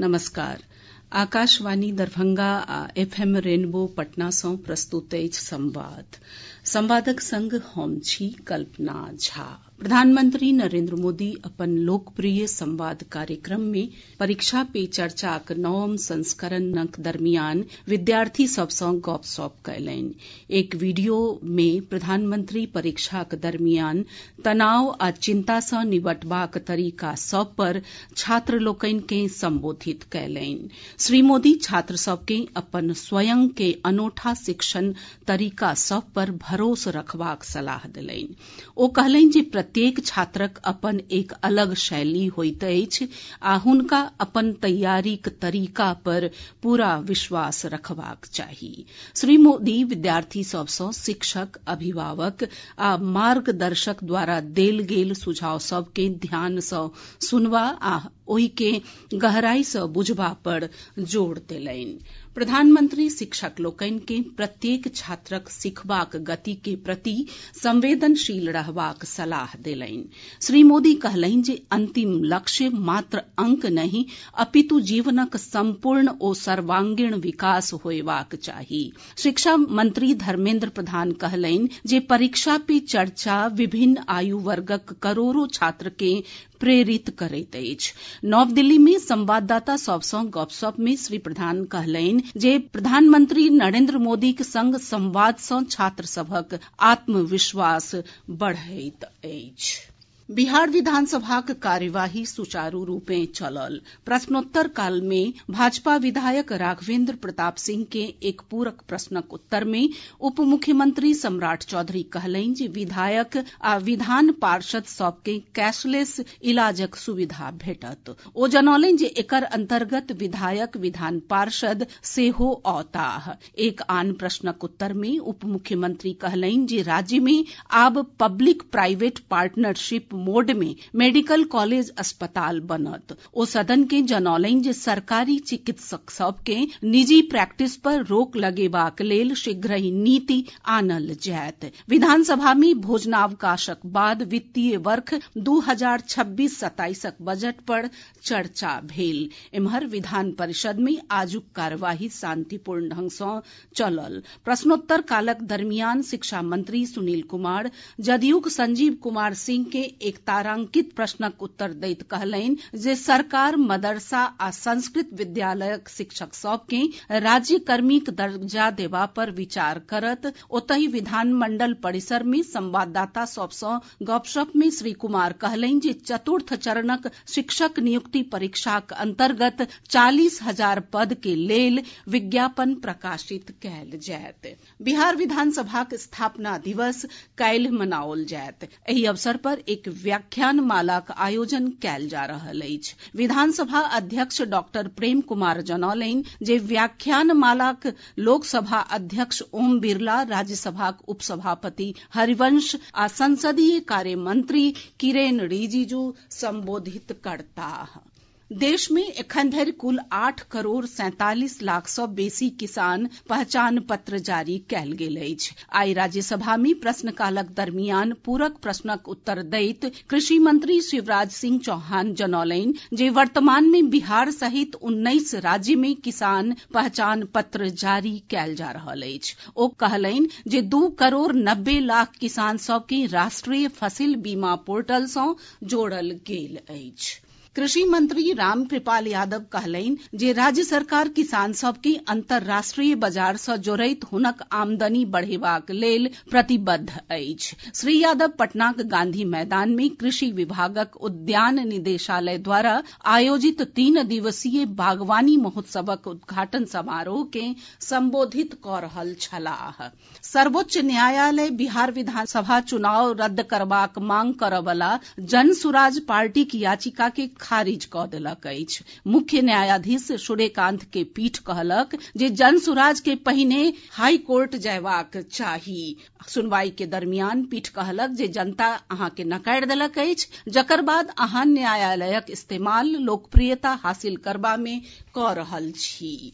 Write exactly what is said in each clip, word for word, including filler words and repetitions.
नमस्कार। आकाशवाणी दरभंगा आ FM rainbow Patna सँ प्रस्तुत अछि संवाद। संवादक संग हम छी कल्पना झा। प्रधानमंत्री नरेंद्र मोदी अपन लोकप्रिय संवाद कार्यक्रम मे परीक्षा पे चर्चाक नवम संस्करणक दरमियान विद्यार्थी सभ सँ गपशप कयलनि। एक वीडियो मे प्रधानमंत्री परीक्षाक दरमियान तनाव आ चिंता सँ निबटबाक तरीका सभ पर छात्र लोकनि के संबोधित कयलनि। श्री मोदी छात्र सभ के अपन स्वयं के अनोठा शिक्षण तरीका सभ पर भरोस रखबाक सलाह देलनि। ओ कहलनि जे प्रत्येक छात्रक अपन एक अलग शैली होइत अछि आ हुनका अपन तैयारीक तरीका पर पूरा विश्वास रखबाक चाही। श्री मोदी विद्यार्थी सभ सँ शिक्षक, अभिभावक आ मार्गदर्शक द्वारा देल गेल सुझाव सभ के ध्यान सँ सुनबा आ ओहि के गहराई सँ बुझबा पर जोर देलनि। प्रधानमंत्री शिक्षक लोकनि के प्रत्येक छात्रक सिखबाक गति के प्रति संवेदनशील रहबाक सलाह देलनि। श्री मोदी कहलनि जे अंतिम लक्ष्य मात्र अंक नहीं अपितु जीवनक संपूर्ण ओ सर्वांगीण विकास होयबाक चाही। शिक्षा मंत्री धर्मेंद्र प्रधान कहलनि जे परीक्षा पे चर्चा विभिन्न आयु वर्गक करोड़ों छात्र के प्रेरित करैत अछि। नव दिल्ली में संवाददाता सभ सँ गपशप में श्री प्रधान कहलनि जे प्रधानमंत्री नरेंद्र मोदीक संग संवाद सँ छात्र सभक आत्मविश्वास बढ़ैत अछि। बिहार विधानसभाक कार्यवाही सुचारू रूपे चलल। प्रश्नोत्तर काल में भाजपा विधायक राघवेंद्र प्रताप सिंह के एक पूरक प्रश्नक उत्तर में उप मुख्यमंत्री सम्राट चौधरी कहलनि जे विधायक आ विधान पार्षद सभ के कैशलेस इलाजक सुविधा भेटत। ओ जनौलनि जे एकर अंतर्गत विधायक, विधान पार्षद सेहो औताह। एक आन प्रश्नक उत्तर में उप मुख्यमंत्री कहलनि जे राज्य में आब पब्लिक प्राइवेट पार्टनरशिप मोड में मेडिकल कॉलेज अस्पताल बनत। ओ सदन के जनौलनि जे सरकारी चिकित्सक सभ के निजी प्रैक्टिस पर रोक लगेबाक लेल शीघ्रहि नीति आनल जायत। विधानसभा में भोजनावकाशक बाद वित्तीय वर्ष दू हजार छब्बीस सत्ताईसक बजट पर चर्चा भेल। एम्हर विधान परिषद में आजुक कार्यवाही शांतिपूर्ण ढंग सँ चलल। प्रश्नोत्तर कालक दरमियान शिक्षा मंत्री सुनील कुमार जदयूक संजीव कुमार सिंह के एक तारांकित प्रश्नक उत्तर दैत कहलनि जे सरकार मदरसा आ संस्कृत विद्यालयक शिक्षक सभ के राज्य कर्मीक दर्जा देबा पर विचार करत। ओतहि विधानमंडल परिसर में संवाददाता सभ सँ गपशप में श्री कुमार कहलनि जे चतुर्थ चरणक शिक्षक नियुक्ति परीक्षाक अंतर्गत चालीस हजार पद के लेल विज्ञापन प्रकाशित कयल जायत। बिहार विधानसभाक स्थापना दिवस काल्हि मनाओल जायत। एहि अवसर पर एक व्याख्यान मालाक आयोजन कयल जा रहल अछि। विधानसभा अध्यक्ष डॉक्टर प्रेम कुमार जनौलनि जे व्याख्यान मालाक लोकसभा अध्यक्ष ओम बिरला, राज्यसभाक उपसभापति हरिवंश आ संसदीय कार्य मंत्री किरेन रिजिजू संबोधित करताह। देश में एखन धरि कुल आठ करोड़ सैंतालीस लाख सँ बेसी किसान पहचान पत्र जारी कयल गेल अछि। आइ राज्यसभा में प्रश्नकालक दरमियान पूरक प्रश्नक उत्तर दैत कृषि मंत्री शिवराज सिंह चौहान जनौलनि जे वर्तमान में बिहार सहित उन्नैस राज्य में किसान पहचान पत्र जारी कयल जा रहल अछि। ओ कहलनि जे दू करोड़ नब्बे लाख किसान सभ के राष्ट्रीय फसिल बीमा पोर्टल सँ जोड़ल गेल अछि। कृषि मंत्री रामकृपाल यादव कहलनि जे राज्य सरकार किसान सभ के अंतर्राष्ट्रीय बाजार सँ जोड़ैत हुनक आमदनी बढ़ेबाक लेल प्रतिबद्ध अछि। श्री यादव पटनाक गांधी मैदान में कृषि विभागक उद्यान निदेशालय द्वारा आयोजित तीन दिवसीय बागवानी महोत्सवक उद्घाटन समारोह के संबोधित कऽ रहल छलाह। सर्वोच्च न्यायालय बिहार विधानसभा चुनाव रद्द करबाक मांग करऽ बला जन सुराज पार्टीक याचिका के खारिज कऽ देलक अछि। मुख्य न्यायाधीश सूर्यकांत के पीठ कहलक जे जन सुराज के पहिने हाई कोर्ट जयबाक चाही। सुनवाई के दरमियान पीठ कहलक जे जनता अहाँ के नकारि देलक अछि, जकर बाद अहाँ न्यायालयक इस्तेमाल लोकप्रियता हासिल करबा में कऽ रहल छी।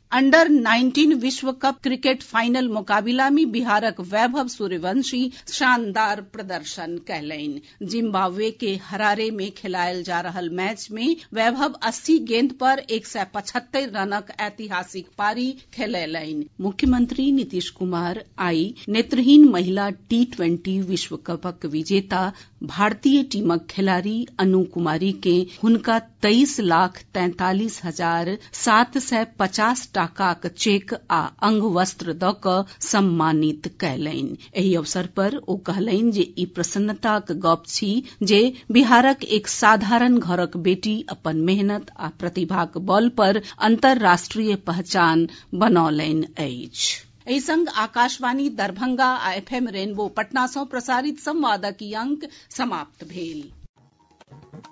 अंडर नाइनटीन विश्व कप क्रिकेट फाइनल मुकाबिला में बिहारक वैभव सूर्यवंशी शानदार प्रदर्शन कयलनि। जिम्बाब्वे के हरारे में खेलायल जा रहल मैच में वैभव अस्सी गेंद पर एक सय पचहत्तरि रनक ऐतिहासिक पारी खेलैलनि। मुख्यमंत्री नीतीश कुमार आई नेत्रहीन महिला टी ट्वेंटी विश्व कपक विजेता भारतीय टीमक खिलाड़ी अनु कुमारी के हुनका तेईस लाख तैंतालीस हजार सात सय पचास टाकाक चेक आ अंग वस्त्र दऽ कऽ सम्मानित कयलनि। एहि अवसर पर ओ कहलनि जे ई प्रसन्नताक गप छी जे बिहारक एक साधारण घरक बेटी अपन मेहनत आ प्रतिभाक बल पर अंतर्राष्ट्रीय पहचान बनौलनि अछि। एहि संग आकाशवाणी दरभंगा आ एफ एम रेनबो पटना सँ प्रसारित संवादक ई अंक समाप्त भेल।